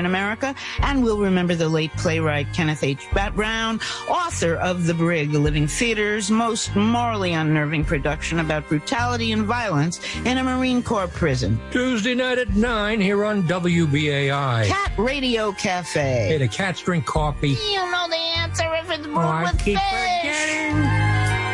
in America. And we'll remember the late playwright Kenneth H. Brown, author of The Brig, the Living Theater's most morally unnerving production about brutality and violence in a Marine Corps prison. Tuesday night at 9 here on WBAI. Cat Radio Cafe. Hey, the cats drink coffee. You know the answer if it's brewed I with keep fish. forgetting.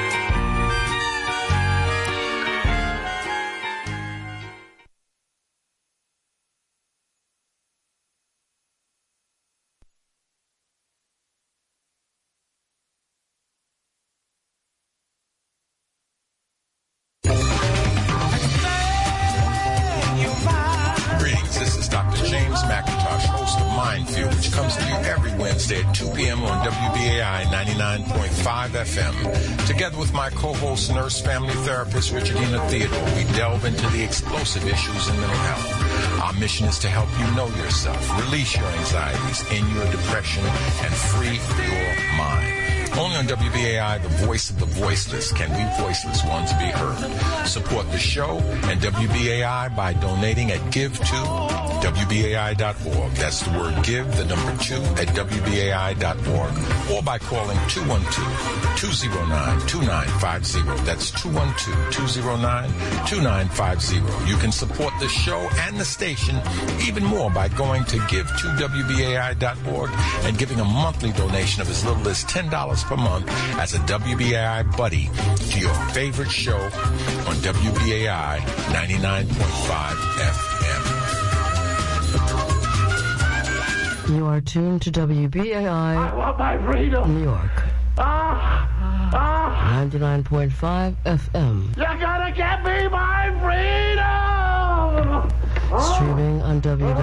Which comes to you every Wednesday at 2 p.m. on WBAI 99.5 FM. Together with my co-host, nurse family therapist Richardina Theodore, we delve into the explosive issues in mental health. Our mission is to help you know yourself, release your anxieties, end your depression, and free your mind. Only on WBAI, the voice of the voiceless, can we voiceless ones be heard. Support the show and WBAI by donating at give2WBAI.org. That's the word give, the number 2 at WBAI.org. Or by calling 212-209-2950. That's 212-209-2950. You can support the show and the station even more by going to give2WBAI.org and giving a monthly donation of as little as $10 per month as a WBAI buddy to your favorite show on WBAI 99.5 FM. You are tuned to WBAI. I want my freedom. New York. 99.5 FM. You gotta get me my freedom! Streaming on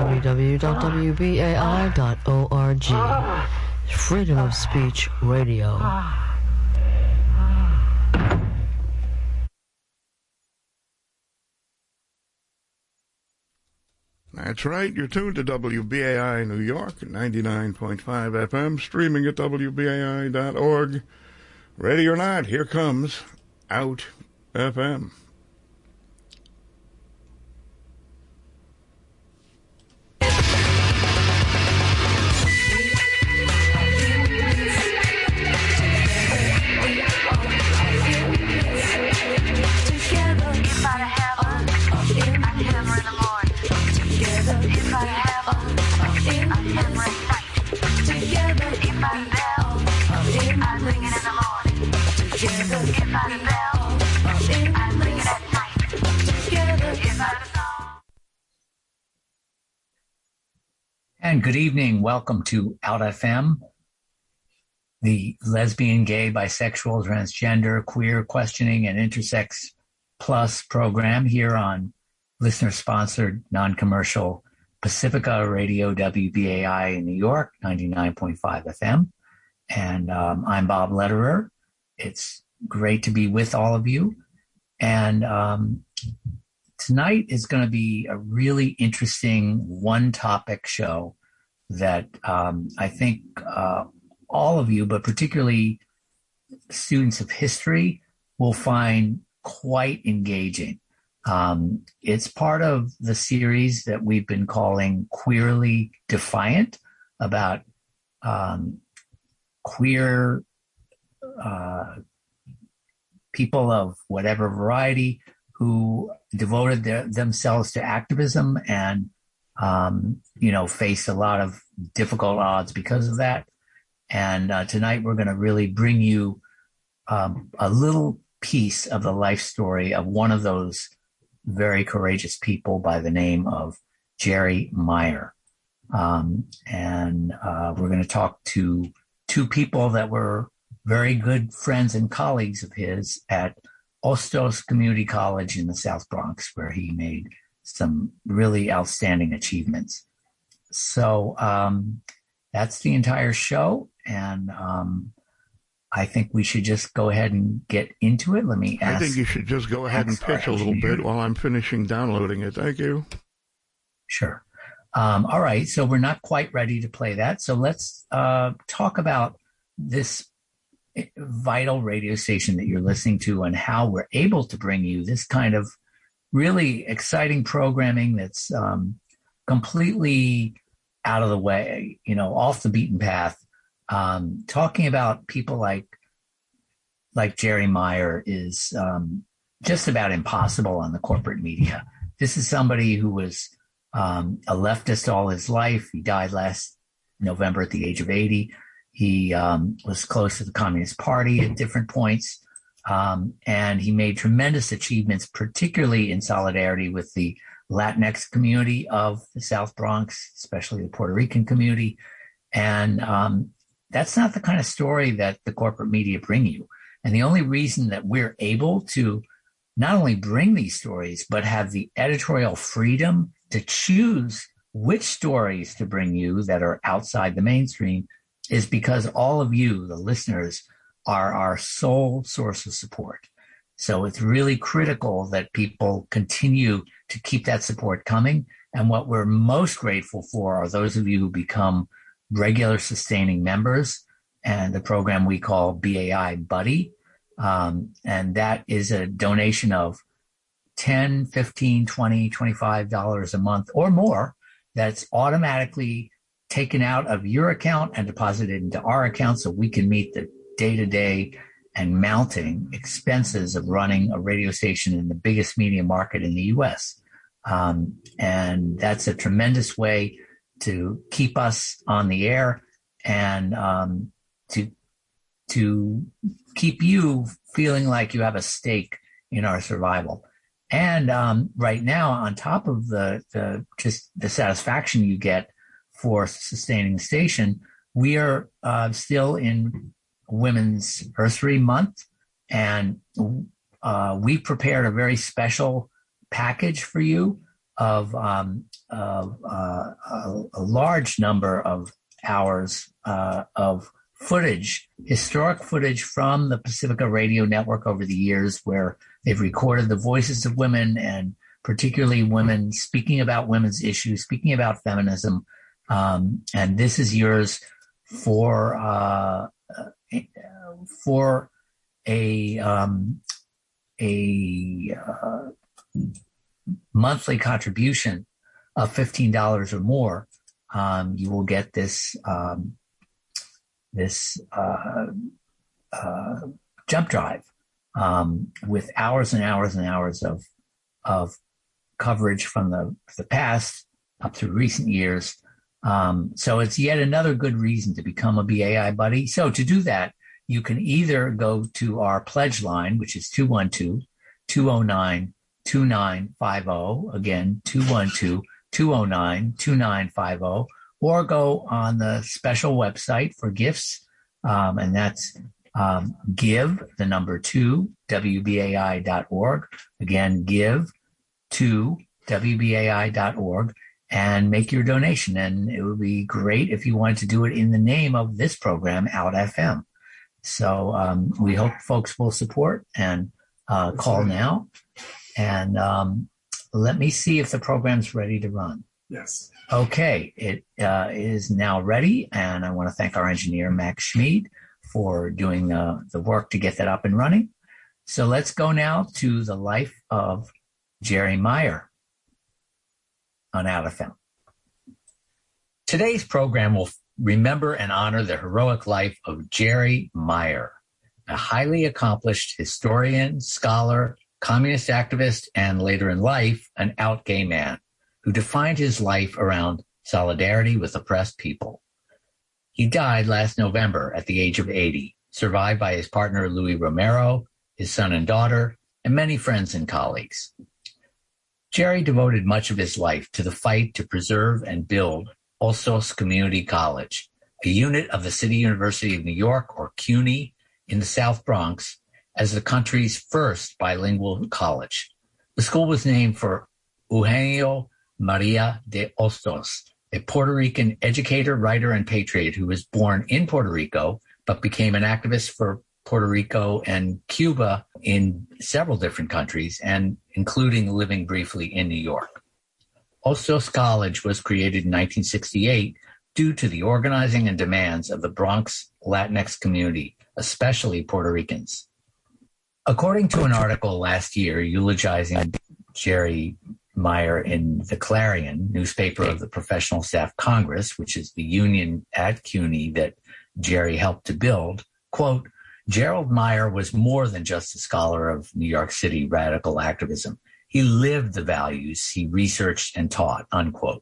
www.wbai.org. Freedom of Speech Radio. That's right. You're tuned to WBAI New York, 99.5 FM, streaming at WBAI.org. Ready or not, here comes Out FM. And good evening. Welcome to Out FM, the lesbian, gay, bisexual, transgender, queer, questioning, and intersex plus program here on listener-sponsored, non-commercial Pacifica Radio WBAI in New York, 99.5 FM. And I'm Bob Lederer. It's great to be with all of you. And tonight is going to be a really interesting one-topic show that I think all of you, but particularly students of history, will find quite engaging. It's part of the series that we've been calling Queerly Defiant, about queer people of whatever variety who devoted themselves to activism and, faced a lot of difficult odds because of that. And tonight we're going to really bring you a little piece of the life story of one of those very courageous people by the name of Jerry Meyer. And we're going to talk to two people that were very good friends and colleagues of his at Ostos Community College in the South Bronx, where he made some really outstanding achievements. So that's the entire show, and I think we should just go ahead and get into it. Let me ask. I think you should just go ahead and pitch a little bit while I'm finishing downloading it. Thank you. Sure. All right, so we're not quite ready to play that. So let's talk about this vital radio station that you're listening to and how we're able to bring you this kind of really exciting programming that's completely out of the way, off the beaten path. Talking about people like Jerry Meyer is just about impossible on the corporate media. This is somebody who was a leftist all his life. He died last November at the age of 80. He was close to the Communist Party at different points. And he made tremendous achievements, particularly in solidarity with the Latinx community of the South Bronx, especially the Puerto Rican community. And that's not the kind of story that the corporate media bring you. And the only reason that we're able to not only bring these stories, but have the editorial freedom to choose which stories to bring you that are outside the mainstream is because all of you, the listeners, are our sole source of support. So it's really critical that people continue to keep that support coming. And what we're most grateful for are those of you who become regular sustaining members and the program we call BAI Buddy. And that is a donation of $10, $15, $20, $25 a month or more that's automatically taken out of your account and deposited into our account so we can meet the day-to-day and mounting expenses of running a radio station in the biggest media market in the U.S. And that's a tremendous way to keep us on the air and to keep you feeling like you have a stake in our survival. And right now, on top of the satisfaction you get for sustaining the station, we are still in Women's Anniversary Month, and we prepared a very special package for you of a large number of hours of footage, historic footage from the Pacifica Radio Network over the years, where they've recorded the voices of women and particularly women speaking about women's issues, speaking about feminism. And this is yours for a monthly contribution of $15 or more. You will get this jump drive with hours and hours and hours of coverage from the past up through recent years. So it's yet another good reason to become a BAI buddy. So to do that, you can either go to our pledge line, which is 212-209-2950. Again, 212-209-2950, or go on the special website for gifts. And that's give, the number 2, WBAI.org. Again, give to WBAI.org and make your donation. And it would be great if you wanted to do it in the name of this program, Out FM. So we hope folks will support and call now. And let me see if the program's ready to run. Yes. Okay, it is now ready. And I want to thank our engineer, Max Schmid, for doing the work to get that up and running. So let's go now to the life of Jerry Meyer on Out FM. Today's program will remember and honor the heroic life of Jerry Meyer, a highly accomplished historian, scholar, communist activist, and later in life, an out gay man who defined his life around solidarity with oppressed people. He died last November at the age of 80, survived by his partner Louis Romero, his son and daughter, and many friends and colleagues. Jerry devoted much of his life to the fight to preserve and build Ostos Community College, a unit of the City University of New York, or CUNY, in the South Bronx, as the country's first bilingual college. The school was named for Eugenio Maria de Ostos, a Puerto Rican educator, writer, and patriot who was born in Puerto Rico, but became an activist for Puerto Rico and Cuba in several different countries, and including living briefly in New York. Ostos College was created in 1968 due to the organizing and demands of the Bronx Latinx community, especially Puerto Ricans. According to an article last year eulogizing Jerry Meyer in the Clarion, newspaper of the Professional Staff Congress, which is the union at CUNY that Jerry helped to build, quote, Gerald Meyer was more than just a scholar of New York City radical activism. He lived the values he researched and taught, unquote.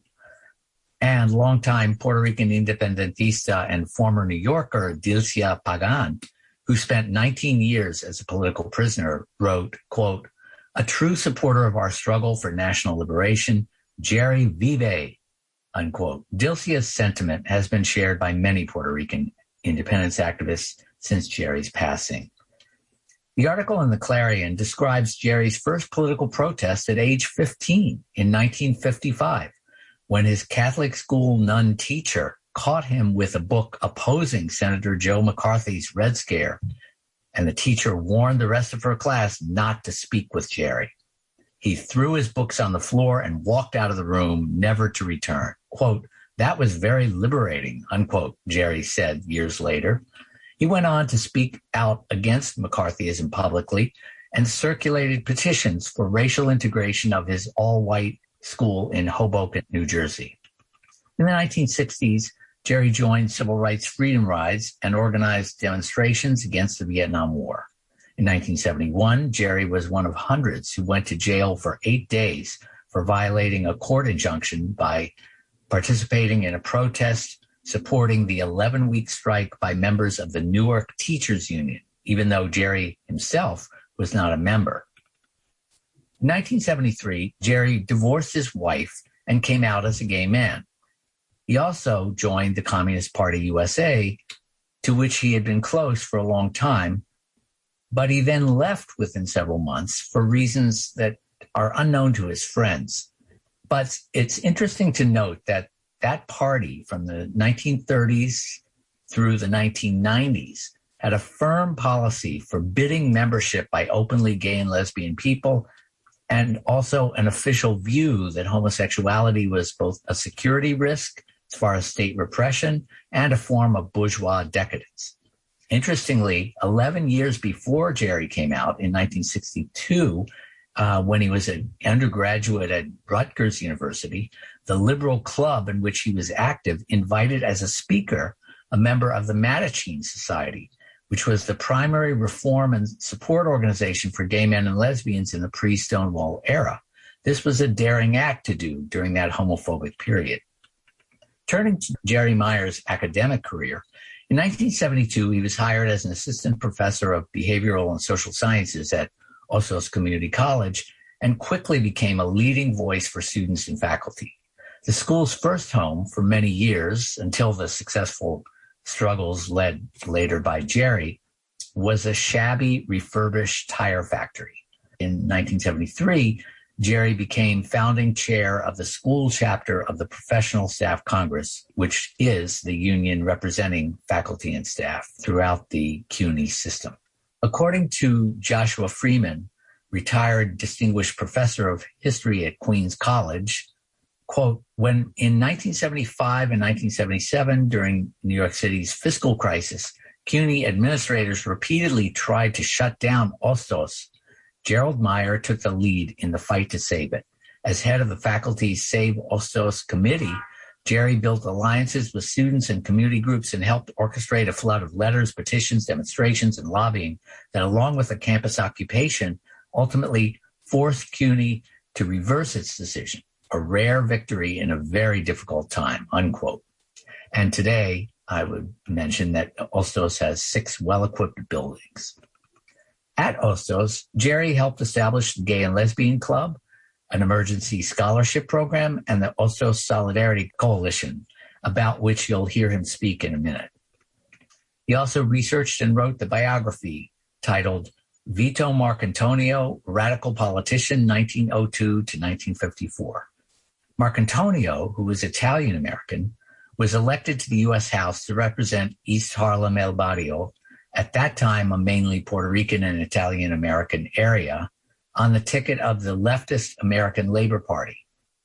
And longtime Puerto Rican independentista and former New Yorker Dilcia Pagan, who spent 19 years as a political prisoner, wrote, quote, a true supporter of our struggle for national liberation, Jerry vive, unquote. Dilcia's sentiment has been shared by many Puerto Rican independence activists since Jerry's passing. The article in the Clarion describes Jerry's first political protest at age 15 in 1955, when his Catholic school nun teacher caught him with a book opposing Senator Joe McCarthy's Red Scare, and the teacher warned the rest of her class not to speak with Jerry. He threw his books on the floor and walked out of the room, never to return. Quote, that was very liberating, unquote, Jerry said years later. He went on to speak out against McCarthyism publicly and circulated petitions for racial integration of his all-white school in Hoboken, New Jersey. In the 1960s, Jerry joined civil rights freedom rides and organized demonstrations against the Vietnam War. In 1971, Jerry was one of hundreds who went to jail for 8 days for violating a court injunction by participating in a protest supporting the 11-week strike by members of the Newark Teachers Union, even though Jerry himself was not a member. In 1973, Jerry divorced his wife and came out as a gay man. He also joined the Communist Party USA, to which he had been close for a long time, but he then left within several months for reasons that are unknown to his friends. But it's interesting to note that that party from the 1930s through the 1990s had a firm policy forbidding membership by openly gay and lesbian people, and also an official view that homosexuality was both a security risk as far as state repression and a form of bourgeois decadence. Interestingly, 11 years before Jerry came out in 1962, when he was an undergraduate at Rutgers University, the liberal club in which he was active invited as a speaker a member of the Mattachine Society, which was the primary reform and support organization for gay men and lesbians in the pre-Stonewall era. This was a daring act to do during that homophobic period. Turning to Jerry Meyer's academic career, in 1972, he was hired as an assistant professor of behavioral and social sciences at Ostos Community College and quickly became a leading voice for students and faculty. The school's first home for many years, until the successful struggles led later by Jerry, was a shabby, refurbished tire factory. In 1973, Jerry became founding chair of the school chapter of the Professional Staff Congress, which is the union representing faculty and staff throughout the CUNY system. According to Joshua Freeman, retired distinguished professor of history at Queens College, quote, when in 1975 and 1977, during New York City's fiscal crisis, CUNY administrators repeatedly tried to shut down Ostos, Gerald Meyer took the lead in the fight to save it. As head of the faculty's Save Ostos committee, Jerry built alliances with students and community groups and helped orchestrate a flood of letters, petitions, demonstrations, and lobbying that, along with the campus occupation, ultimately forced CUNY to reverse its decision, a rare victory in a very difficult time, unquote. And today, I would mention that Ostos has 6 well-equipped buildings. At Ostos, Jerry helped establish the Gay and Lesbian Club, an emergency scholarship program, and the Ostos Solidarity Coalition, about which you'll hear him speak in a minute. He also researched and wrote the biography titled Vito Marcantonio, Radical Politician, 1902 to 1954. Marcantonio, who was Italian-American, was elected to the U.S. House to represent East Harlem El Barrio, at that time a mainly Puerto Rican and Italian-American area, on the ticket of the leftist American Labor Party.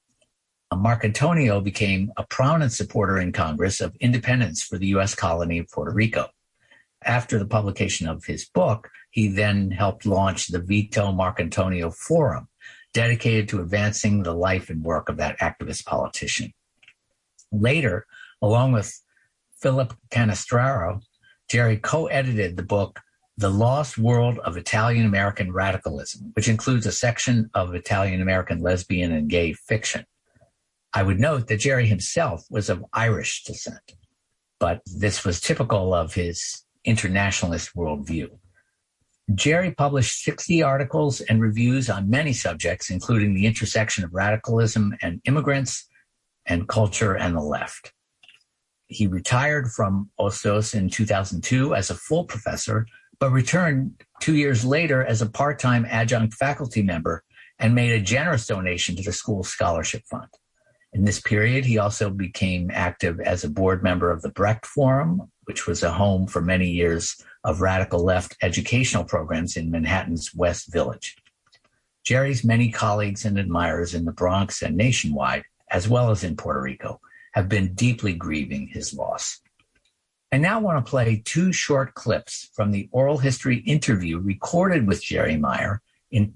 Marcantonio became a prominent supporter in Congress of independence for the U.S. colony of Puerto Rico. After the publication of his book, he then helped launch the Vito Marcantonio Forum, dedicated to advancing the life and work of that activist politician. Later, along with Philip Canestraro, Jerry co-edited the book The Lost World of Italian-American Radicalism, which includes a section of Italian-American lesbian and gay fiction. I would note that Jerry himself was of Irish descent, but this was typical of his internationalist worldview. Jerry published 60 articles and reviews on many subjects, including the intersection of radicalism and immigrants and culture and the left. He retired from Ostos in 2002 as a full professor, but returned 2 years later as a part-time adjunct faculty member and made a generous donation to the school's scholarship fund. In this period, he also became active as a board member of the Brecht Forum, which was a home for many years of radical left educational programs in Manhattan's West Village. Jerry's many colleagues and admirers in the Bronx and nationwide, as well as in Puerto Rico, have been deeply grieving his loss. I now want to play 2 short clips from the oral history interview recorded with Jerry Meyer in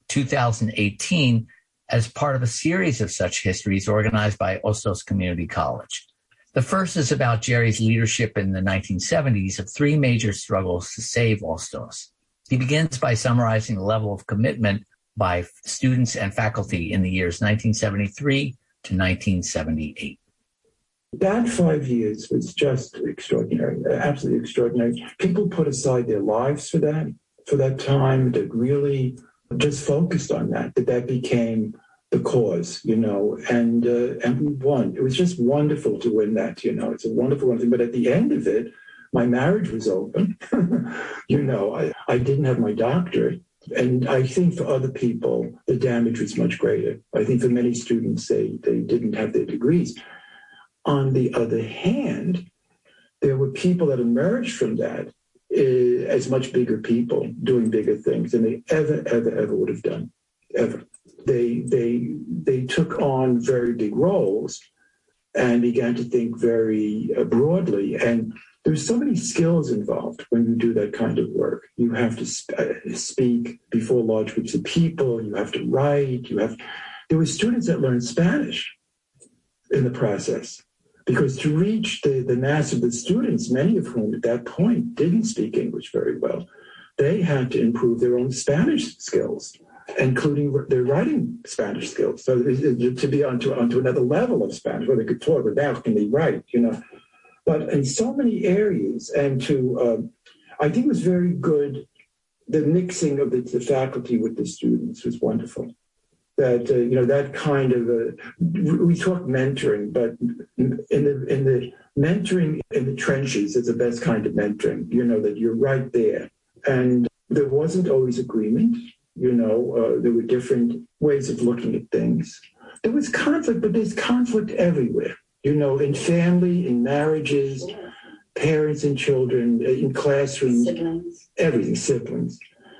2018 as part of a series of such histories organized by Ostos Community College. The first is about Jerry's leadership in the 1970s of 3 major struggles to save Ostos. He begins by summarizing the level of commitment by students and faculty in the years 1973 to 1978. That 5 years was just extraordinary, absolutely extraordinary. People put aside their lives for that time, that really just focused on that became the cause, and we won. It was just wonderful to win that, it's a wonderful thing. But at the end of it, my marriage was open. I didn't have my doctorate. And I think for other people, the damage was much greater. I think for many students, they didn't have their degrees. On the other hand, there were people that emerged from that as much bigger people doing bigger things than they ever would have done, ever. They took on very big roles and began to think very broadly. And there's so many skills involved when you do that kind of work. You have to speak before large groups of people. You have to write. There were students that learned Spanish in the process, because to reach the mass of the students, many of whom at that point didn't speak English very well, they had to improve their own Spanish skills, including their writing Spanish skills. So to be onto another level of Spanish, where they could talk, but now can they write, But in so many areas, and I think it was very good, the mixing of the faculty with the students was wonderful. That, that kind of, we talk mentoring, but in the mentoring in the trenches is the best kind of mentoring, that you're right there. And there wasn't always agreement, there were different ways of looking at things. There was conflict, but there's conflict everywhere, in family, in marriages, parents and children, in classrooms, siblings. Everything, siblings.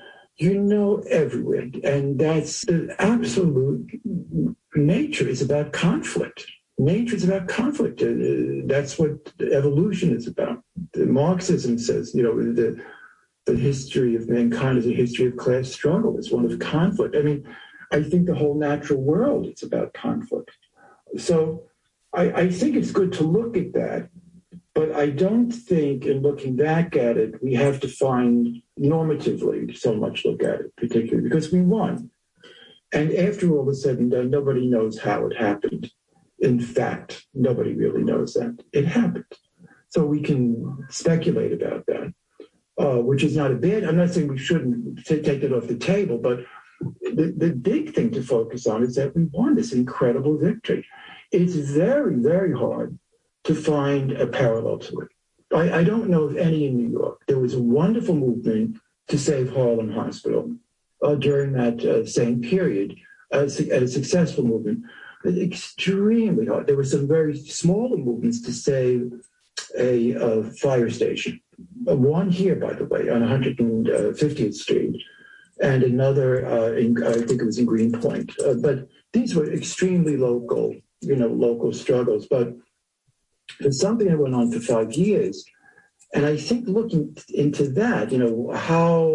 Everywhere. And that's the absolute nature is about conflict. Nature is about conflict. That's what evolution is about. Marxism says, the history of mankind is a history of class struggle. It's one of conflict. I think the whole natural world is about conflict. So I think it's good to look at that. But I don't think, in looking back at it, we have to find normatively so much look at it, particularly because we won. And after all is said and done, nobody knows how it happened. In fact, nobody really knows that. It happened. So we can speculate about that, which is not a bad, I'm not saying we shouldn't take it off the table, but the big thing to focus on is that we won this incredible victory. It's very, very hard to find a parallel to it. I don't know of any in New York. There was a wonderful movement to save Harlem Hospital during that same period, a successful movement. Extremely hard. There were some very smaller movements to save a fire station. One here, by the way, on 150th Street, and another, I think it was in Greenpoint. But these were extremely local, local struggles. But it's something that went on for 5 years. And I think looking into that, how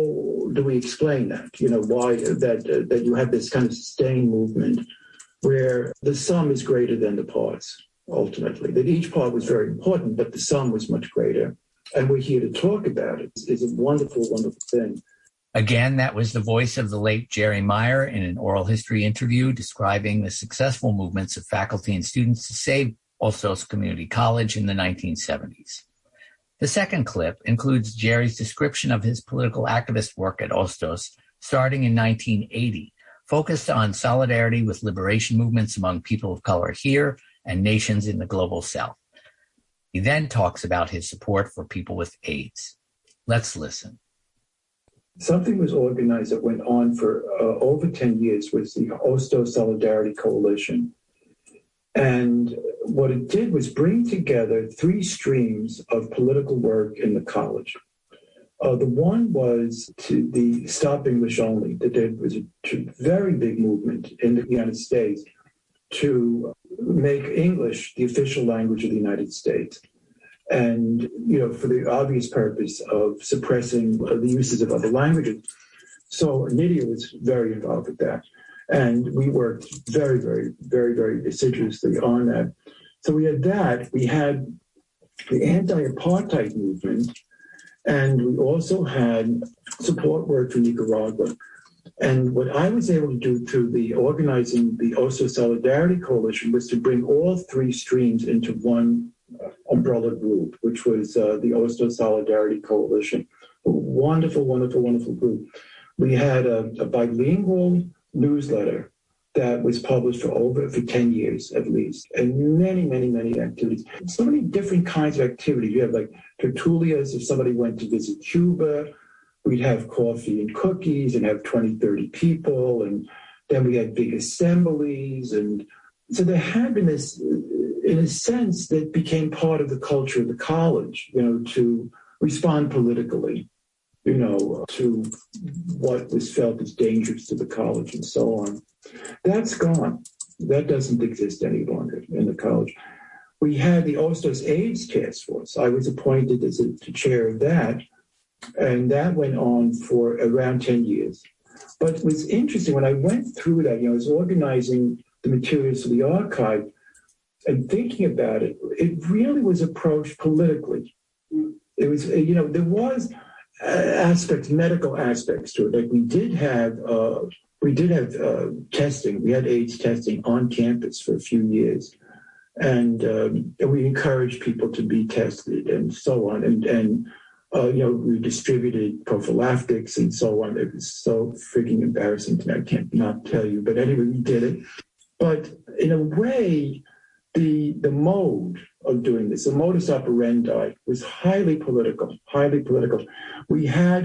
do we explain that? Why that you have this kind of sustained movement where the sum is greater than the parts, ultimately. That each part was very important, but the sum was much greater. And we're here to talk about it. It's a wonderful, wonderful thing. Again, that was the voice of the late Jerry Meyer in an oral history interview describing the successful movements of faculty and students to save Ostos Community College in the 1970s. The second clip includes Jerry's description of his political activist work at Ostos starting in 1980, focused on solidarity with liberation movements among people of color here and nations in the global South. He then talks about his support for people with AIDS. Let's listen. Something was organized that went on for over 10 years was the Ostos Solidarity Coalition. And what it did was bring together three streams of political work in the college. The one was to the Stop English Only, that there was a very big movement in the United States to make English the official language of the United States. And, for the obvious purpose of suppressing the uses of other languages. So Nydia was very involved with that. And we worked very, very, very, very assiduously on that. So we had that. We had the anti-apartheid movement, and we also had support work for Nicaragua. And what I was able to do through the organizing the Ostos Solidarity Coalition was to bring all three streams into one umbrella group, which was the Ostos Solidarity Coalition. A wonderful, wonderful, wonderful group. We had a bilingual newsletter that was published for 10 years at least, and many, many, many activities. So many different kinds of activities. You have like tertulias if somebody went to visit Cuba. We'd have coffee and cookies and have 20, 30 people. And then we had big assemblies. And so there had been this, in a sense, that became part of the culture of the college, to respond politically, to what was felt as dangerous to the college and so on. That's gone. That doesn't exist any longer in the college. We had the Ostos AIDS Task Force. I was appointed as the chair of that, and that went on for around 10 years. But it was interesting, when I went through that, I was organizing the materials for the archive and thinking about it, it really was approached politically. It was, there was aspects, medical aspects to it. Like we did have testing. We had AIDS testing on campus for a few years, and we encouraged people to be tested and so on. And we distributed prophylactics and so on. It was so freaking embarrassing to me. I can't not tell you, but anyway, we did it. But in a way, the mode of doing this, the modus operandi, was highly political. We had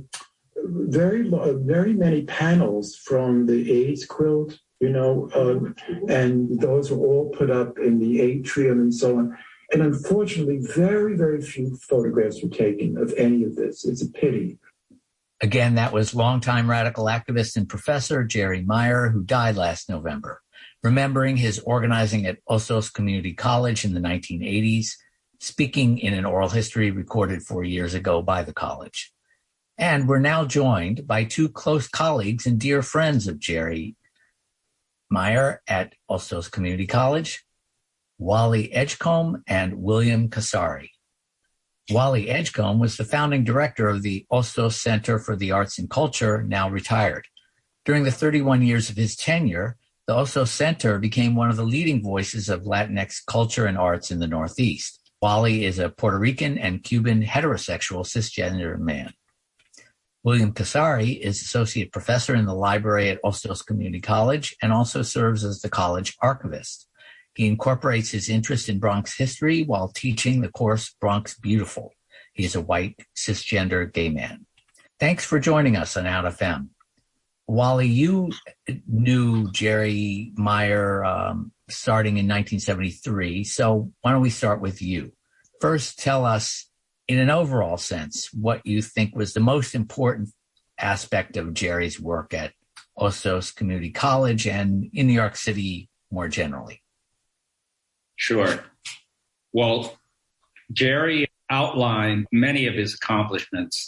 very many panels from the AIDS quilt, and those were all put up in the atrium and so on. And unfortunately, very, very few photographs were taken of any of this. It's a pity. Again, that was longtime radical activist and professor Jerry Meyer, who died last November, remembering his organizing at Ostos Community College in the 1980s, speaking in an oral history recorded 4 years ago by the college. And we're now joined by two close colleagues and dear friends of Jerry Meyer at Ostos Community College, Wally Edgecombe and William Casari. Wally Edgecombe was the founding director of the Ostos Center for the Arts and Culture, now retired. During the 31 years of his tenure, the Ostos Center became one of the leading voices of Latinx culture and arts in the Northeast. Wally is a Puerto Rican and Cuban heterosexual cisgender man. William Casari is associate professor in the library at Ostos Community College and also serves as the college archivist. He incorporates his interest in Bronx history while teaching the course Bronx Beautiful. He is a white, cisgender gay man. Thanks for joining us on Out FM. Wally, you knew Jerry Meyer starting in 1973, so why don't we start with you? First, tell us, in an overall sense, what you think was the most important aspect of Jerry's work at Ostos Community College and in New York City more generally. Sure. Well, Jerry outlined many of his accomplishments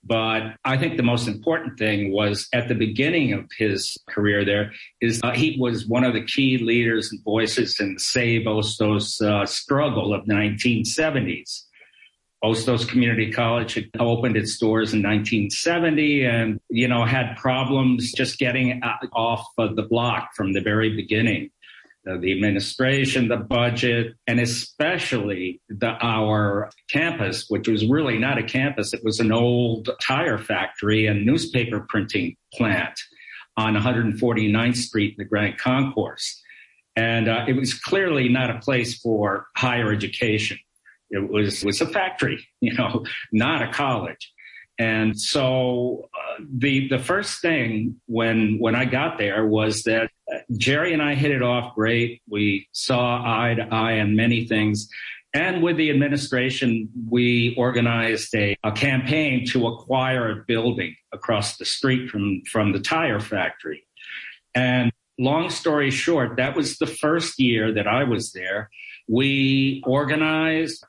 But I think the most important thing was at the beginning of his career there is he was one of the key leaders and voices in the Save Ostos struggle of the 1970s. Ostos Community College had opened its doors in 1970 and, had problems just getting off of the block from the very beginning. The administration, the budget, and especially our campus, which was really not a campus. It was an old tire factory and newspaper printing plant on 149th Street in the Grand Concourse. And it was clearly not a place for higher education. It was a factory, not a college. And so the first thing when I got there was that Jerry and I hit it off great. We saw eye to eye on many things. And with the administration, we organized a campaign to acquire a building across the street from the tire factory. And long story short, that was the first year that I was there. We organized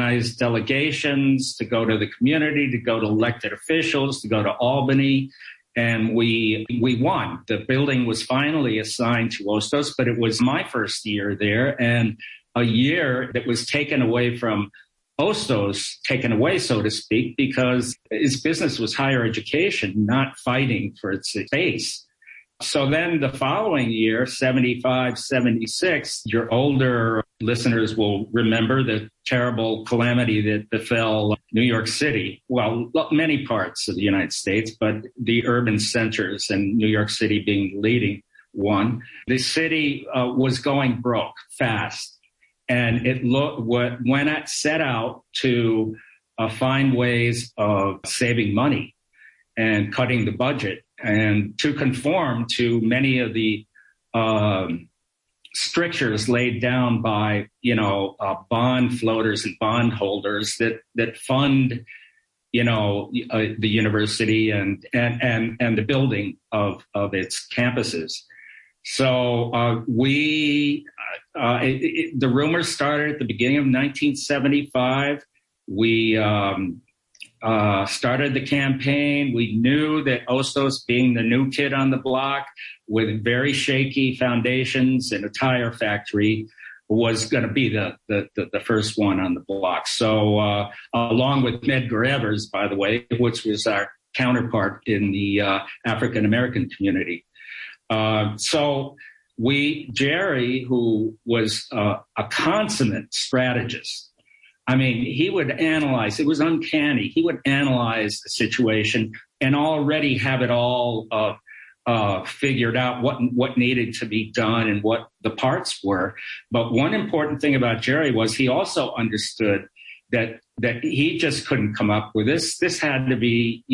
delegations to go to the community, to go to elected officials, to go to Albany. And we won. The building was finally assigned to Ostos, but it was my first year there and a year that was taken away from Ostos, so to speak, because its business was higher education, not fighting for its space. So then the following year, 75, 76, your older listeners will remember the terrible calamity that befell New York City. Well, many parts of the United States, but the urban centers and New York City being the leading one. The city was going broke fast. And it set out to find ways of saving money and cutting the budget and to conform to many of the strictures laid down by, bond floaters and bond holders that fund, the university and the building of its campuses. So the rumors started at the beginning of 1975. We started the campaign. We knew that Ostos, being the new kid on the block with very shaky foundations in a tire factory, was going to be the first one on the block. So along with Medgar Evers, by the way, which was our counterpart in the African-American community. So Jerry, who was a consummate strategist, I mean, he would analyze, it was uncanny. He would analyze the situation and already have it all figured out what needed to be done and what the parts were. But one important thing about Jerry was he also understood that he just couldn't come up with this. This had to be,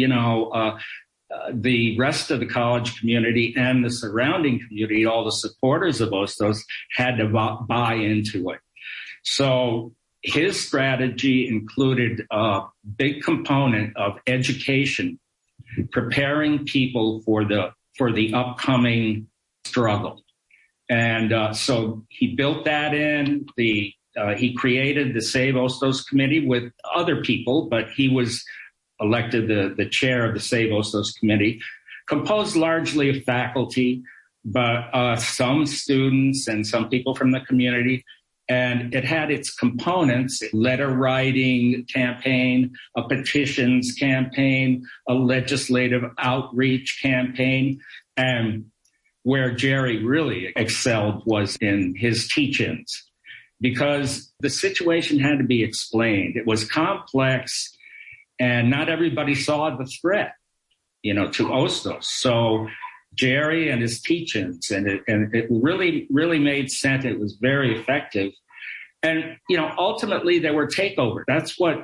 the rest of the college community and the surrounding community, all the supporters of Ostos, had to buy into it. So his strategy included a big component of education, preparing people for the upcoming struggle. And so he built that in. He created the Save Ostos Committee with other people, but he was elected the chair of the Save Ostos Committee, composed largely of faculty, but some students and some people from the community. And it had its components: a letter writing campaign, a petitions campaign, a legislative outreach campaign. And where Jerry really excelled was in his teach-ins, because the situation had to be explained. It was complex, and not everybody saw the threat, to Ostos. So Jerry and his teach-ins, and it really, really made sense. It was very effective. And, ultimately there were takeovers. That's what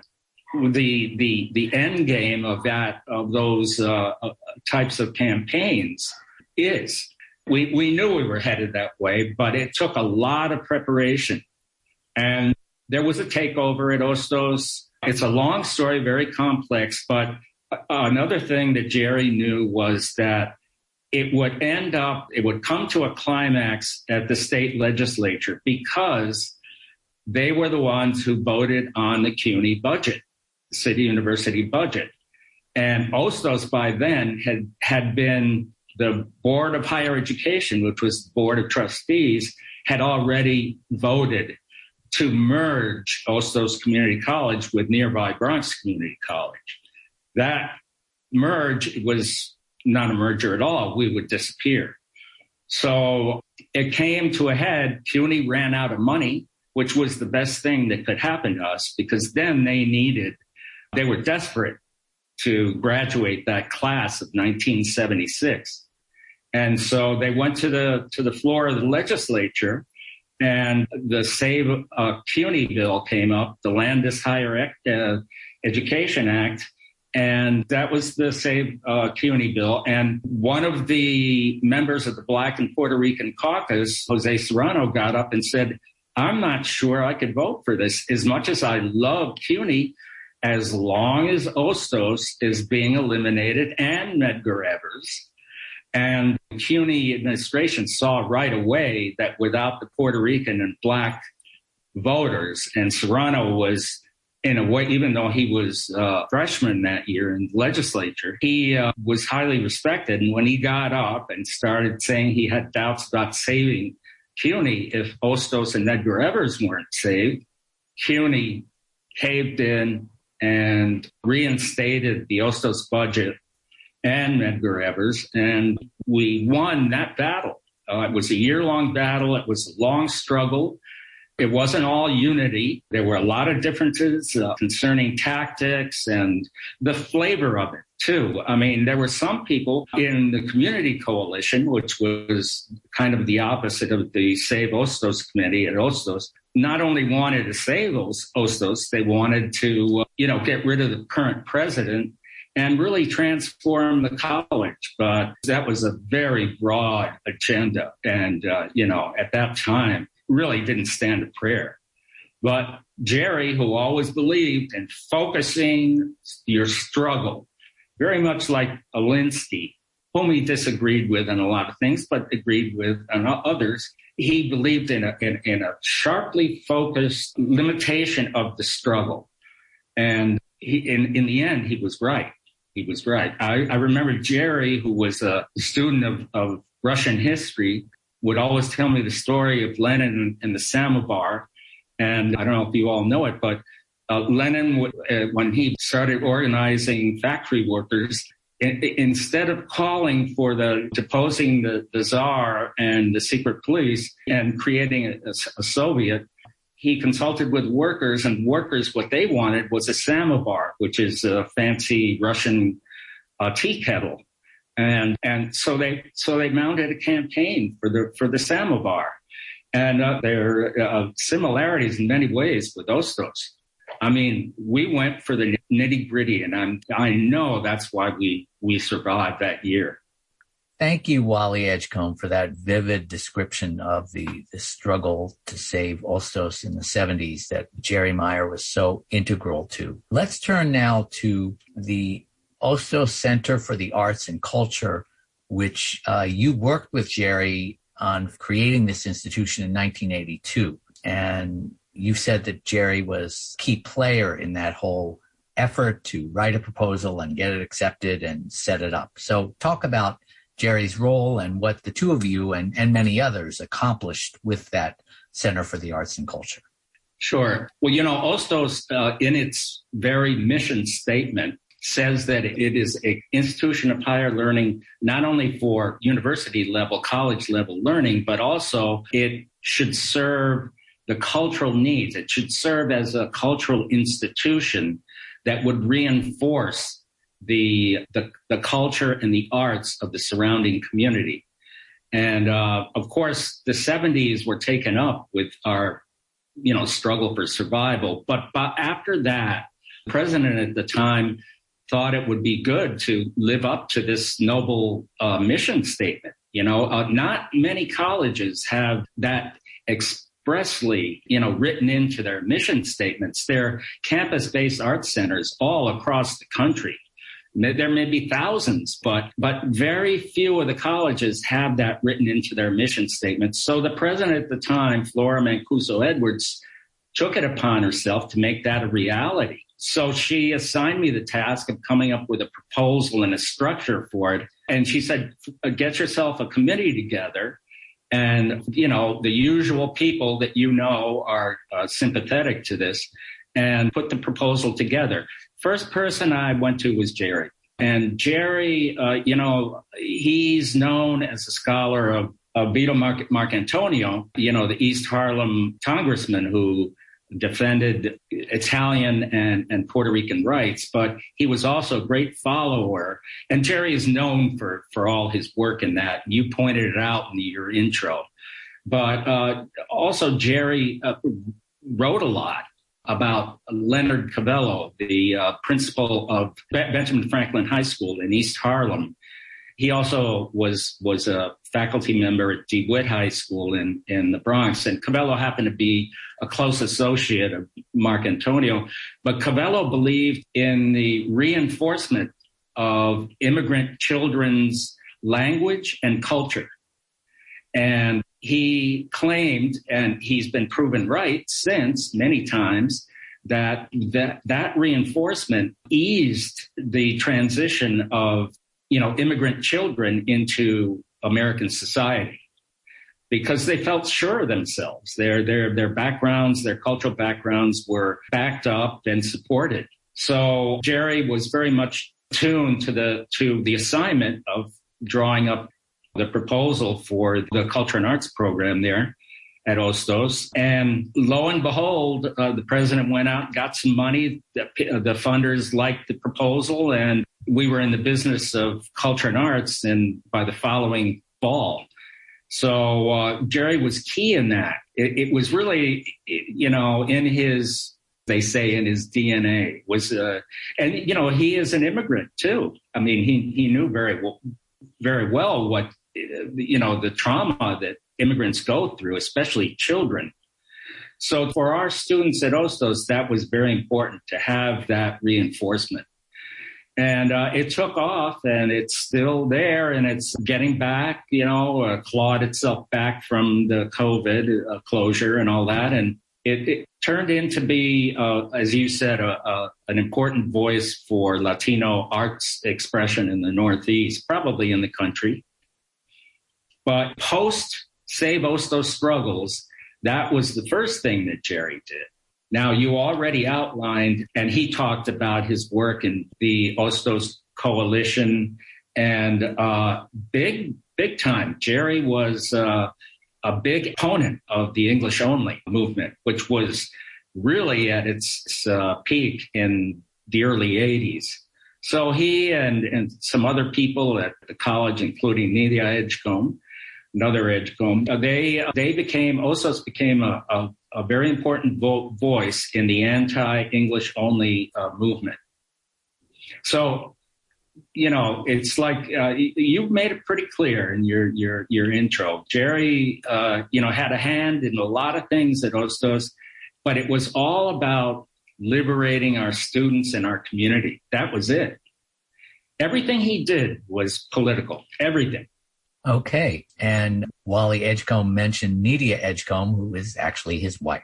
the end game of those types of campaigns is. We knew we were headed that way, but it took a lot of preparation. And there was a takeover at Ostos. It's a long story, very complex, but another thing that Jerry knew was that it would come to a climax at the state legislature because they were the ones who voted on the CUNY budget, City University budget. And Ostos by then had been the Board of Higher Education, which was the Board of Trustees, had already voted to merge Ostos Community College with nearby Bronx Community College. That merge was not a merger at all. We would disappear. So it came to a head. CUNY ran out of money, which was the best thing that could happen to us, because then they were desperate to graduate that class of 1976. And so they went to the floor of the legislature, and the Save CUNY bill came up, the Landis Higher Education Act, and that was the Save CUNY bill. And one of the members of the Black and Puerto Rican caucus, Jose Serrano, got up and said, I'm not sure I could vote for this. As much as I love CUNY, as long as Ostos is being eliminated and Medgar Evers. And the CUNY administration saw right away that without the Puerto Rican and Black voters, and Serrano was, in a way, even though he was a freshman that year in the legislature, he was highly respected. And when he got up and started saying he had doubts about saving CUNY if Ostos and Medgar Evers weren't saved, CUNY caved in and reinstated the Ostos budget and Medgar Evers, and we won that battle. It was a year-long battle. It was a long struggle. It wasn't all unity. There were a lot of differences concerning tactics and the flavor of it, too. I mean, there were some people in the Community Coalition, which was kind of the opposite of the Save Ostos Committee at Ostos, not only wanted to save Ostos, they wanted to, get rid of the current president and really transform the college. But that was a very broad agenda. And, at that time, really didn't stand a prayer. But Jerry, who always believed in focusing your struggle, very much like Alinsky, whom he disagreed with on a lot of things, but agreed with on others, he believed in a sharply focused limitation of the struggle. And in the end, he was right. He was right. I remember Jerry, who was a student of Russian history, would always tell me the story of Lenin and the samovar. And I don't know if you all know it, but Lenin, when he started organizing factory workers, instead of calling for deposing the Tsar and the secret police and creating a Soviet, he consulted with workers, and workers, what they wanted was a samovar, which is a fancy Russian tea kettle. And so they mounted a campaign for the samovar. And there are similarities in many ways with Ostos. I mean, we went for the nitty gritty, and I know that's why we survived that year. Thank you, Wally Edgecombe, for that vivid description of the struggle to save Ostos in the 70s that Jerry Meyer was so integral to. Let's turn now to the Ostos Center for the Arts and Culture, which you worked with Jerry on creating this institution in 1982. And you said that Jerry was a key player in that whole effort to write a proposal and get it accepted and set it up. So talk about Jerry's role and what the two of you and many others accomplished with that Center for the Arts and Culture. Sure. Well, Ostos, in its very mission statement, says that it is an institution of higher learning, not only for university level, college level learning, but also it should serve the cultural needs. It should serve as a cultural institution that would reinforce the culture and the arts of the surrounding community. And of course, the 70s were taken up with our, struggle for survival. But after that, the president at the time thought it would be good to live up to this noble mission statement. Not many colleges have that expressly, written into their mission statements. They're campus-based art centers all across the country. There may be thousands, but very few of the colleges have that written into their mission statements. So the president at the time, Flora Mancuso Edwards, took it upon herself to make that a reality. So she assigned me the task of coming up with a proposal and a structure for it. And she said, get yourself a committee together. And, the usual people that are sympathetic to this, and put the proposal together. First person I went to was Jerry. And Jerry, he's known as a scholar of Vito Marcantonio, the East Harlem congressman who defended Italian and Puerto Rican rights, but he was also a great follower. And Jerry is known for all his work in that. You pointed it out in your intro. But also Jerry wrote a lot about Leonard Covello, the principal of Benjamin Franklin High School in East Harlem. He also was a faculty member at DeWitt High School in the Bronx. And Covello happened to be a close associate of Marcantonio. But Covello believed in the reinforcement of immigrant children's language and culture. And he claimed, and he's been proven right since many times, that reinforcement eased the transition of immigrant children into American society, because they felt sure of themselves. Their backgrounds, their cultural backgrounds were backed up and supported. So Jerry was very much tuned to the assignment of drawing up the proposal for the Culture and Arts program there at Ostos. And lo and behold, the president went out and got some money. The funders liked the proposal, and we were in the business of culture and arts, and by the following fall. So Jerry was key in that. It was really, in his, they say, in his DNA was, and he is an immigrant too. I mean, he knew very well what, the trauma that immigrants go through, especially children. So for our students at Ostos, that was very important to have that reinforcement. And it took off, and it's still there, and it's getting back, clawed itself back from the COVID closure and all that. And it turned into be, as you said, an important voice for Latino arts expression in the Northeast, probably in the country. But post Save Ostos struggles, that was the first thing that Jerry did. Now, you already outlined, and he talked about his work in the Ostos Coalition, and big time. Jerry was a big opponent of the English-only movement, which was really at its peak in the early 80s. So he and some other people at the college, including Nydia Edgecombe, another Edgecombe, Ostos became a very important voice in the anti-English only movement. So, it's like you've made it pretty clear in your intro. Jerry, had a hand in a lot of things at Ostos, but it was all about liberating our students and our community. That was it. Everything he did was political. Everything. Okay. And Wally Edgecombe mentioned Nydia Edgecombe, who is actually his wife,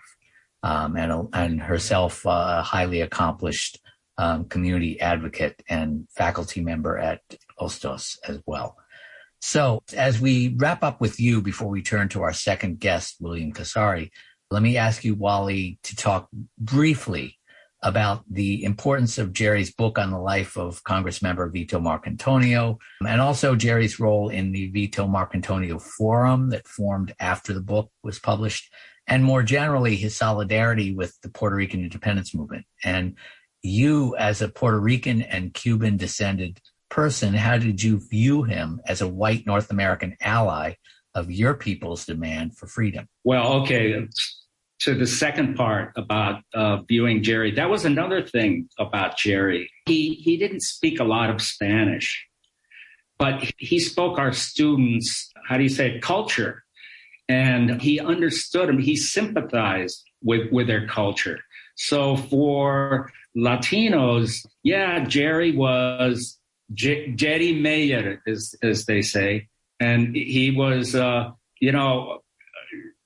and herself a highly accomplished community advocate and faculty member at Ostos as well. So as we wrap up with you before we turn to our second guest, William Casari, let me ask you, Wally, to talk briefly about the importance of Jerry's book on the life of Congressmember Vito Marcantonio, and also Jerry's role in the Vito Marcantonio Forum that formed after the book was published, and more generally, his solidarity with the Puerto Rican independence movement. And you, as a Puerto Rican and Cuban descended person, how did you view him as a white North American ally of your people's demand for freedom? Well, okay. To the second part about viewing Jerry, that was another thing about Jerry. He didn't speak a lot of Spanish, but he spoke our students, culture. And he understood them. He sympathized with their culture. So for Latinos, Jerry was Jerry Mayer, as they say. And he was,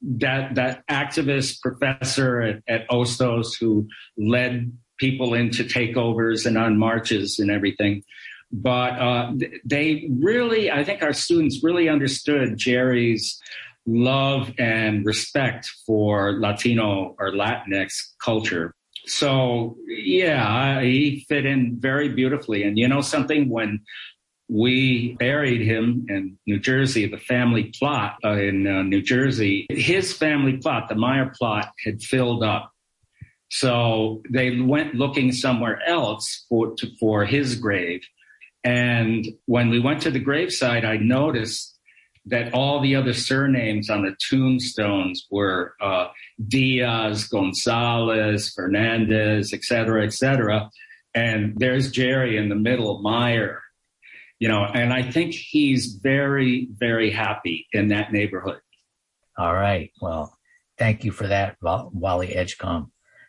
that activist professor at Ostos who led people into takeovers and on marches and everything. But they really, I think our students really understood Jerry's love and respect for Latino or Latinx culture. So, yeah, he fit in very beautifully. And you know something, when we buried him in New Jersey, the family plot in New Jersey, his family plot, the Meyer plot, had filled up. So they went looking somewhere else for his grave. And when we went to the gravesite, I noticed that all the other surnames on the tombstones were Diaz, Gonzalez, Fernandez, et cetera, and there's Jerry in the middle, Meyer, you know, and I think he's very, very happy in that neighborhood. All right. Well, thank you for that, Wally Edgecombe.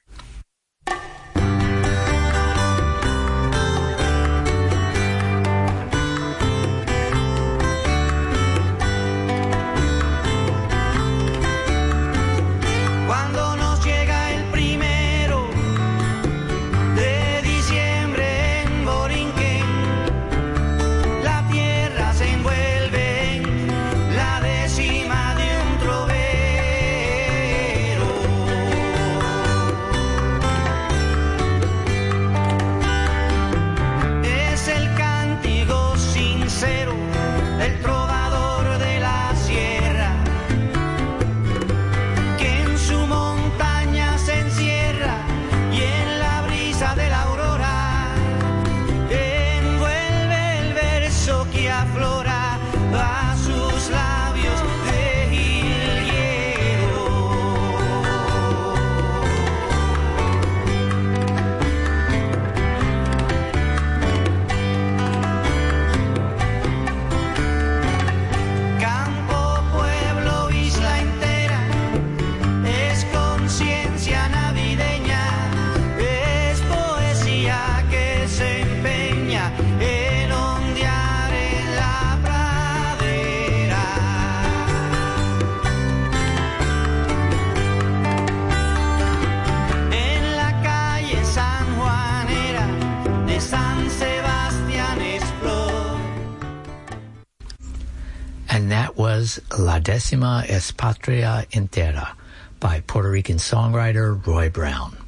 La Décima es Patria Entera by Puerto Rican songwriter Roy Brown.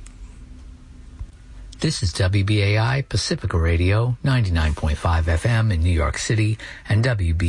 This is WBAI Pacifica Radio, 99.5 FM in New York City and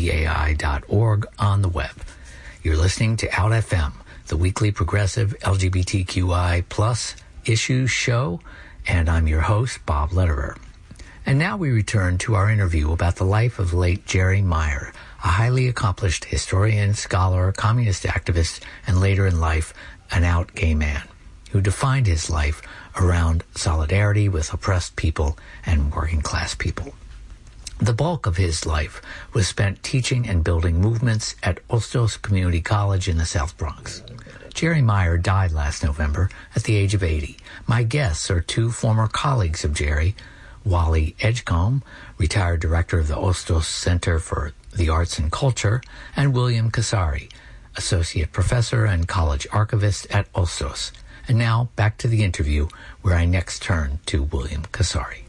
WBAI.org on the web. You're listening to Out FM, the weekly progressive LGBTQI plus issues show, and I'm your host, Bob Lederer. And now we return to our interview about the life of late Jerry Meyer, a highly accomplished historian, scholar, communist activist, and later in life, an out gay man, who defined his life around solidarity with oppressed people and working class people. The bulk of his life was spent teaching and building movements at Ostos Community College in the South Bronx. Jerry Meyer died last November at the age of 80. My guests are two former colleagues of Jerry, Wally Edgecombe, retired director of the Ostos Center for the Arts and Culture, and William Casari, associate professor and college archivist at Ostos. And now back to the interview, where I next turn to William Casari.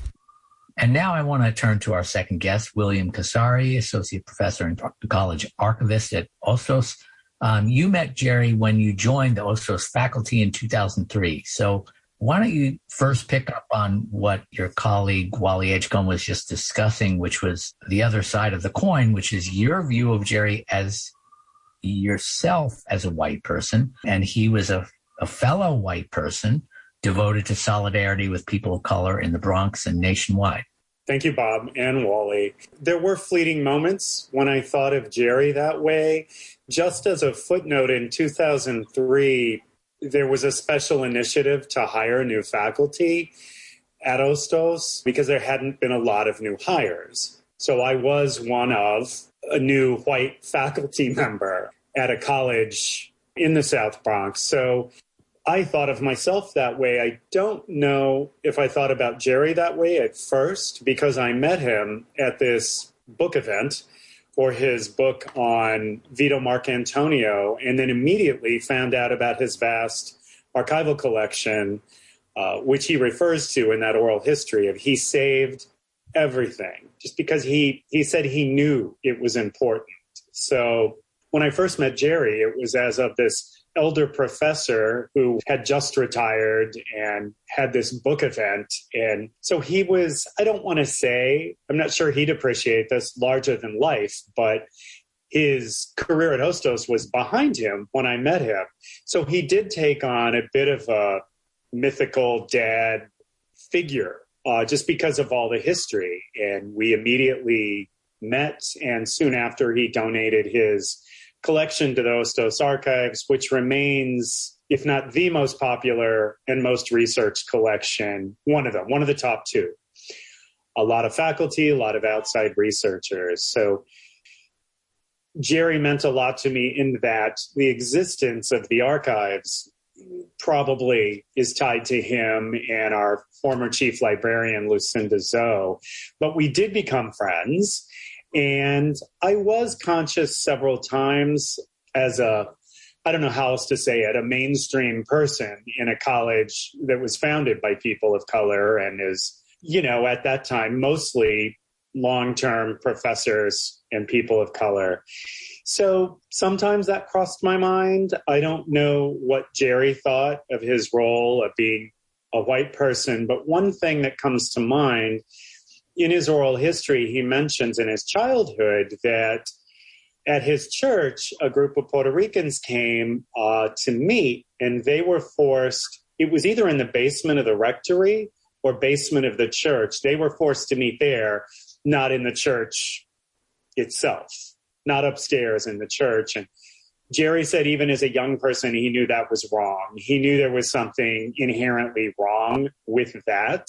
And now I want to turn to our second guest, William Casari, associate professor and college archivist at Ostos. You met Jerry when you joined the Ostos faculty in 2003. So why don't you first pick up on what your colleague Wally Edgecombe was just discussing, which was the other side of the coin, which is your view of Jerry as yourself as a white person. And he was a fellow white person devoted to solidarity with people of color in the Bronx and nationwide. Thank you, Bob and Wally. There were fleeting moments when I thought of Jerry that way. Just as a footnote, in 2003, there was a special initiative to hire new faculty at Ostos because there hadn't been a lot of new hires. So I was one of a new white faculty member at a college in the South Bronx. So I thought of myself that way. I don't know if I thought about Jerry that way at first because I met him at this book event or his book on Vito Marcantonio, and then immediately found out about his vast archival collection, which he refers to in that oral history of he saved everything just because he said he knew it was important. So when I first met Jerry, it was as of this elder professor who had just retired and had this book event. And so he was, I don't want to say, I'm not sure he'd appreciate this, larger than life, but his career at Hostos was behind him when I met him. So he did take on a bit of a mythical dad figure just because of all the history. And we immediately met, and soon after he donated his collection to the Hostos Archives, which remains, if not the most popular and most researched collection, one of the top two. A lot of faculty, a lot of outside researchers. So Jerry meant a lot to me in that the existence of the archives probably is tied to him and our former chief librarian, Lucinda Zoe. But we did become friends. And I was conscious several times as I don't know how else to say it, a mainstream person in a college that was founded by people of color and is, at that time, mostly long-term professors and people of color. So sometimes that crossed my mind. I don't know what Jerry thought of his role of being a white person, but one thing that comes to mind in his oral history, he mentions in his childhood that at his church, a group of Puerto Ricans came to meet, and they were forced, it was either in the basement of the rectory or basement of the church. They were forced to meet there, not in the church itself, not upstairs in the church. And Jerry said even as a young person, he knew that was wrong. He knew there was something inherently wrong with that.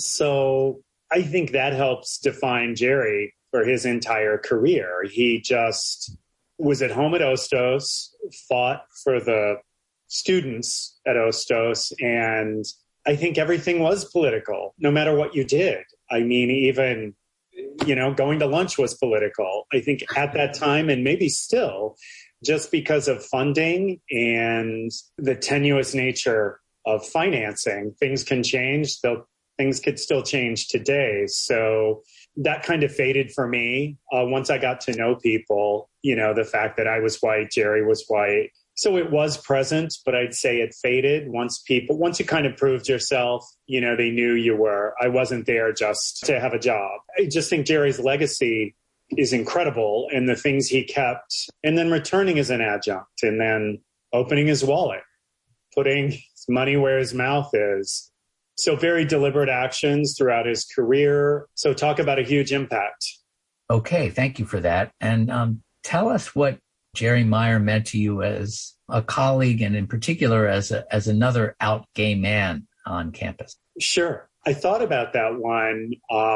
So I think that helps define Jerry for his entire career. He just was at home at Hostos, fought for the students at Hostos, and I think everything was political, no matter what you did. I mean, even, going to lunch was political. I think at that time, and maybe still, just because of funding and the tenuous nature of financing, things can change. Things could still change today. So that kind of faded for me once I got to know people, the fact that I was white, Jerry was white. So it was present, but I'd say it faded once you kind of proved yourself, they knew you were. I wasn't there just to have a job. I just think Jerry's legacy is incredible, and the things he kept, and then returning as an adjunct, and then opening his wallet, putting his money where his mouth is. So very deliberate actions throughout his career. So talk about a huge impact. Okay, thank you for that. And tell us what Jerry Meyer meant to you as a colleague, and in particular as another out gay man on campus. Sure. I thought about that one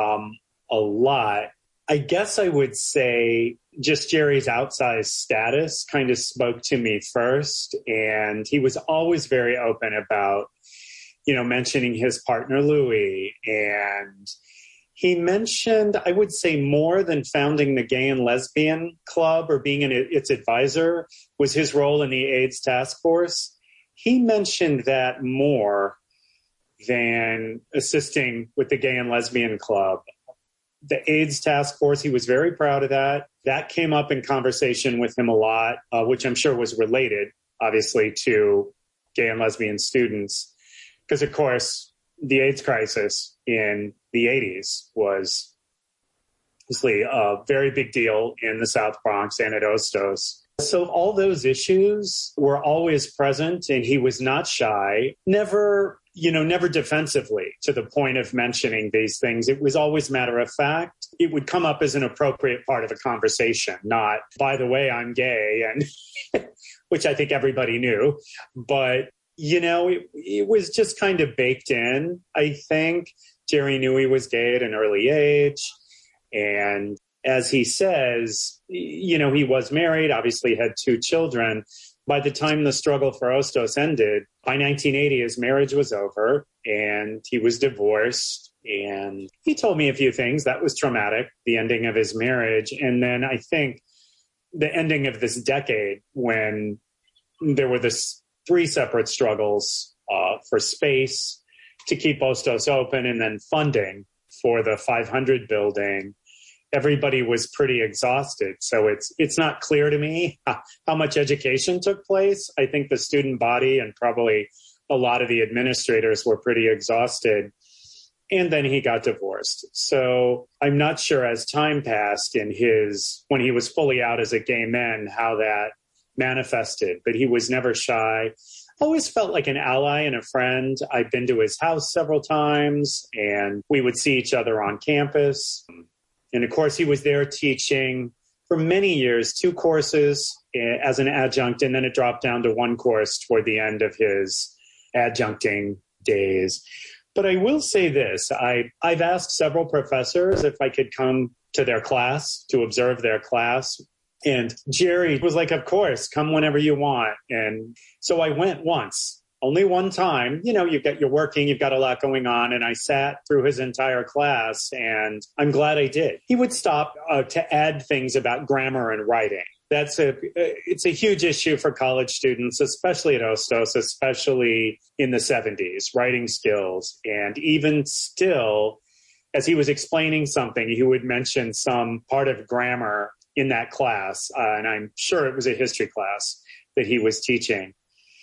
a lot. I guess I would say just Jerry's outsized status kind of spoke to me first. And he was always very open about mentioning his partner, Louis. And he mentioned, I would say more than founding the Gay and Lesbian Club or being its advisor, was his role in the AIDS task force. He mentioned that more than assisting with the Gay and Lesbian Club. The AIDS task force, he was very proud of that. That came up in conversation with him a lot, which I'm sure was related, obviously, to gay and lesbian students. Because, of course, the AIDS crisis in the 80s was obviously a very big deal in the South Bronx and at Hostos. So all those issues were always present, and he was not shy, never defensively to the point of mentioning these things. It was always matter of fact. It would come up as an appropriate part of a conversation, not, by the way, I'm gay, and which I think everybody knew. But it was just kind of baked in, I think. Jerry knew he was gay at an early age. And as he says, he was married, obviously had 2 children, By the time the struggle for Ostos ended, by 1980, his marriage was over and he was divorced. And he told me a few things. That was traumatic, the ending of his marriage. And then I think the ending of this decade, when there were this 3 separate struggles for space to keep Ostos open and then funding for the 500 building. Everybody was pretty exhausted. So it's not clear to me how much education took place. I think the student body and probably a lot of the administrators were pretty exhausted. And then he got divorced. So I'm not sure as time passed when he was fully out as a gay man, how that manifested, but he was never shy. Always felt like an ally and a friend. I've been to his house several times and we would see each other on campus. And of course, he was there teaching for many years, 2 courses as an adjunct, and then it dropped down to 1 course toward the end of his adjuncting days. But I will say this, I've asked several professors if I could come to their class, to observe their class. And Jerry was like, of course, come whenever you want. And so I went once. Only one time. You're working, you've got a lot going on. And I sat through his entire class and I'm glad I did. He would stop to add things about grammar and writing. It's a huge issue for college students, especially at Ostos, especially in the 70s, writing skills. And even still, as he was explaining something, he would mention some part of grammar in that class. And I'm sure it was a history class that he was teaching.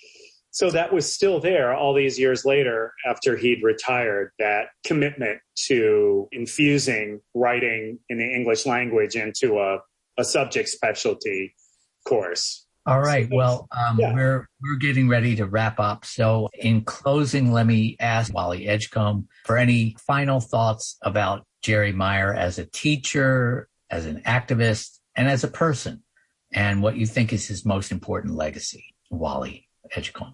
So that was still there all these years later after he'd retired, that commitment to infusing writing in the English language into a subject specialty course. All right. Well, we're getting ready to wrap up. So in closing, let me ask Wally Edgecombe for any final thoughts about Jerry Meyer as a teacher, as an activist, and as a person, and what you think is his most important legacy. Wally Edgecombe.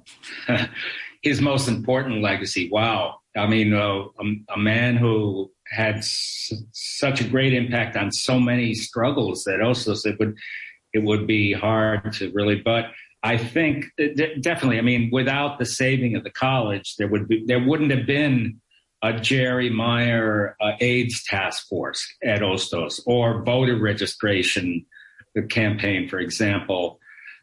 His most important legacy. Wow. I mean, a man who had such a great impact on so many struggles that also it would be hard to really, but I think definitely, I mean, without the saving of the college, there wouldn't have been a Jerry Meyer AIDS task force at Ostos, or voter registration campaign, for example.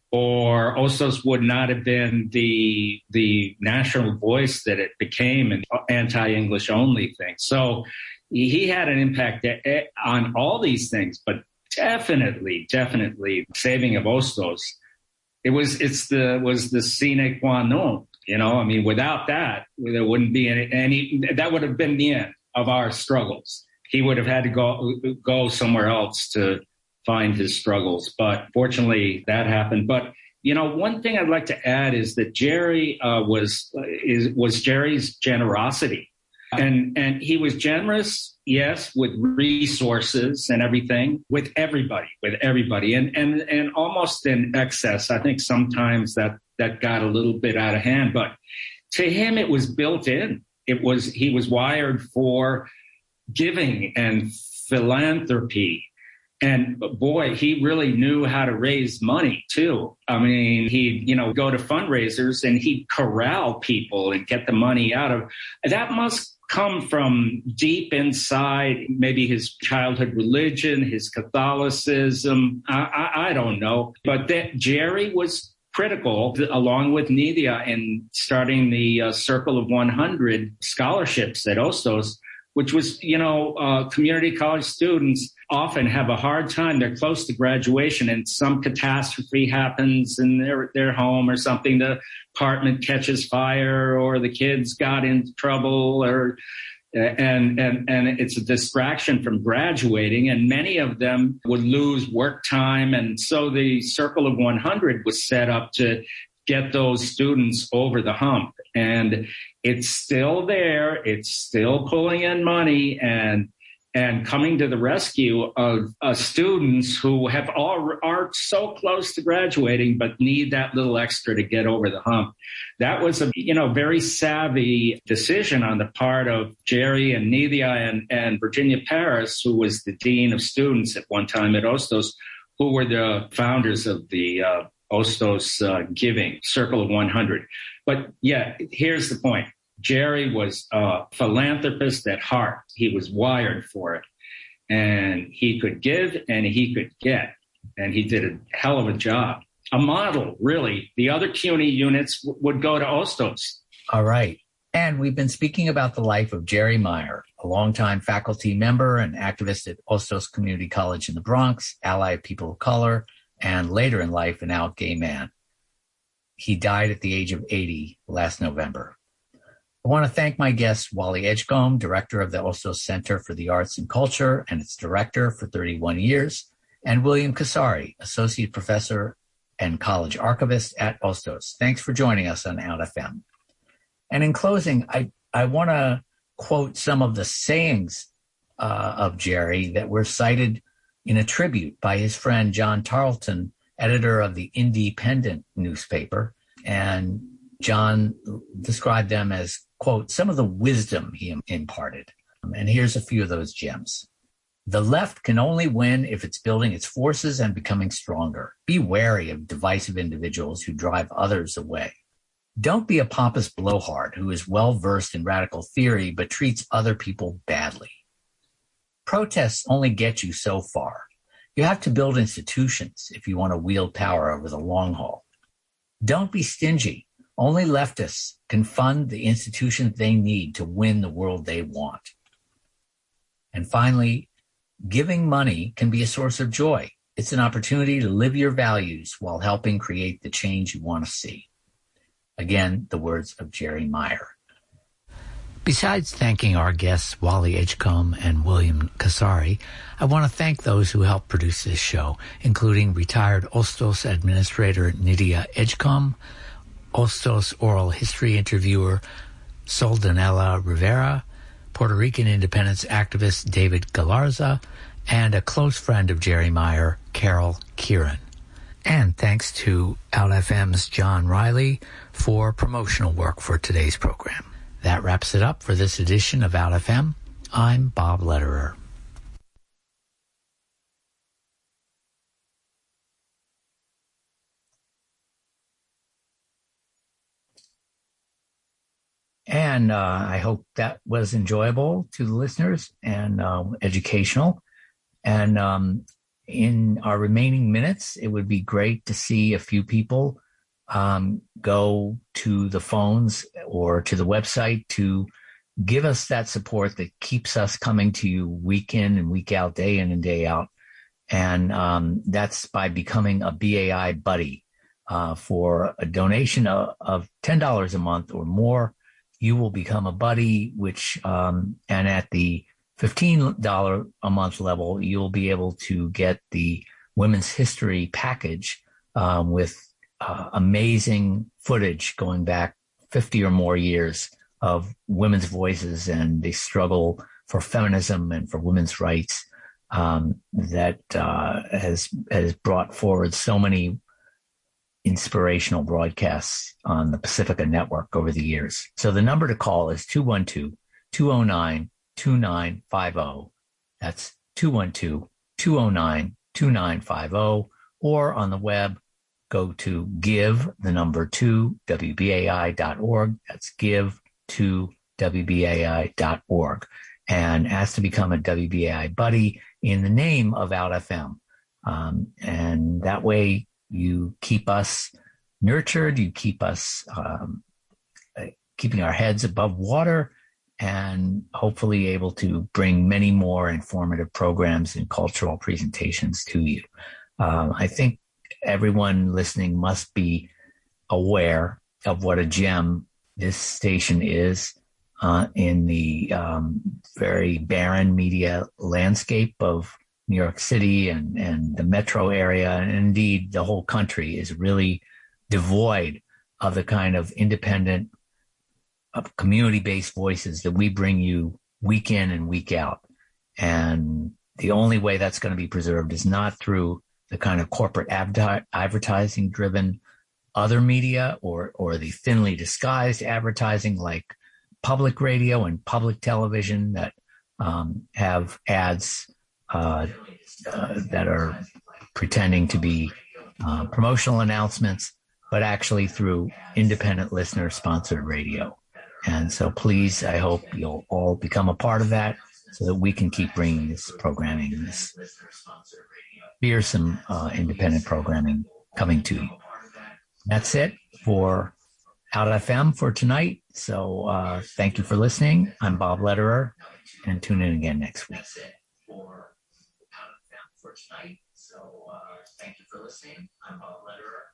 Or Ostos would not have been the national voice that it became, an anti-English only thing. So he had an impact on all these things, but definitely saving of Ostos. Was the sine qua non. I mean, without that, there wouldn't be any. That would have been the end of our struggles. He would have had to go somewhere else to find his struggles. But fortunately, that happened. But, one thing I'd like to add is that Jerry was Jerry's generosity. And he was generous, yes, with resources and everything, with everybody, and almost in excess. I think sometimes that got a little bit out of hand, but to him, it was built in. He was wired for giving and philanthropy. And boy, he really knew how to raise money too. I mean, he'd, go to fundraisers and he'd corral people and get the money out of. That must come from deep inside, maybe his childhood religion, his Catholicism. I don't know. But that Jerry was critical, along with Nidia, in starting the Circle of 100 scholarships at Ostos, which was, community college students often have a hard time. They're close to graduation and some catastrophe happens in their home or something. The apartment catches fire or the kids got into trouble and it's a distraction from graduating. And many of them would lose work time. And so the Circle of 100 was set up to get those students over the hump. And it's still there. It's still pulling in money and coming to the rescue of students who are so close to graduating, but need that little extra to get over the hump. That was a very savvy decision on the part of Jerry and Nidia and Virginia Paris, who was the dean of students at one time at Ostos, who were the founders of the Ostos Giving, Circle of 100. But yeah, here's the point. Jerry was a philanthropist at heart. He was wired for it. And he could give and he could get. And he did a hell of a job. A model, really. The other CUNY units would go to Ostos. All right. And we've been speaking about the life of Jerry Meyer, a longtime faculty member and activist at Ostos Community College in the Bronx, ally of people of color, and later in life, an out gay man. He died at the age of 80 last November. I want to thank my guest, Wally Edgecombe, director of the Ostos Center for the Arts and Culture and its director for 31 years, and William Casari, associate professor and college archivist at Ostos. Thanks for joining us on Out FM. And in closing, I want to quote some of the sayings of Jerry that were cited in a tribute by his friend John Tarleton, editor of the Independent newspaper. And John described them as, quote, some of the wisdom he imparted. And here's a few of those gems. The left can only win if it's building its forces and becoming stronger. Be wary of divisive individuals who drive others away. Don't be a pompous blowhard who is well-versed in radical theory but treats other people badly. Protests only get you so far. You have to build institutions if you want to wield power over the long haul. Don't be stingy. Only leftists can fund the institutions they need to win the world they want. And finally, giving money can be a source of joy. It's an opportunity to live your values while helping create the change you want to see. Again, the words of Jerry Meyer. Besides thanking our guests, Wally Edgecombe and William Casari, I want to thank those who helped produce this show, including retired Ostos administrator Nydia Edgecombe, Ostos oral history interviewer Soldanella Rivera, Puerto Rican independence activist David Galarza, and a close friend of Jerry Meyer, Carol Kieran. And thanks to Out FM's John Riley for promotional work for today's program. That wraps it up for this edition of Out FM. I'm Bob Lederer. And I hope that was enjoyable to the listeners and educational. And in our remaining minutes, it would be great to see a few people go to the phones or to the website to give us that support that keeps us coming to you week in and week out, day in and day out. And that's by becoming a BAI buddy. For a donation of $10 a month or more, you will become a buddy, which, and at the $15 a month level, you'll be able to get the Women's History package with amazing footage going back 50 or more years of women's voices and the struggle for feminism and for women's rights that has brought forward so many inspirational broadcasts on the Pacifica Network over the years. So the number to call is 212-209-2950. That's 212-209-2950. Or on the web, go to give2wbai.org. That's give2wbai.org. And ask to become a WBAI buddy in the name of Out FM. And that way you keep us nurtured, you keep us keeping our heads above water, and hopefully able to bring many more informative programs and cultural presentations to you. I think everyone listening must be aware of what a gem this station is in the very barren media landscape of New York City and the metro area, and indeed the whole country is really devoid of the kind of independent, community-based voices that we bring you week in and week out. And the only way that's going to be preserved is not through the kind of corporate advertising-driven other media or the thinly disguised advertising like public radio and public television that have ads that are pretending to be promotional announcements, but actually through independent listener-sponsored radio. And so please, I hope you'll all become a part of that so that we can keep bringing this programming, this fearsome independent programming coming to you. That's it for Out FM for tonight. So thank you for listening. I'm Bob Lederer, and tune in again next week. For Out FM for tonight. So thank you for listening. I'm Bob Lederer.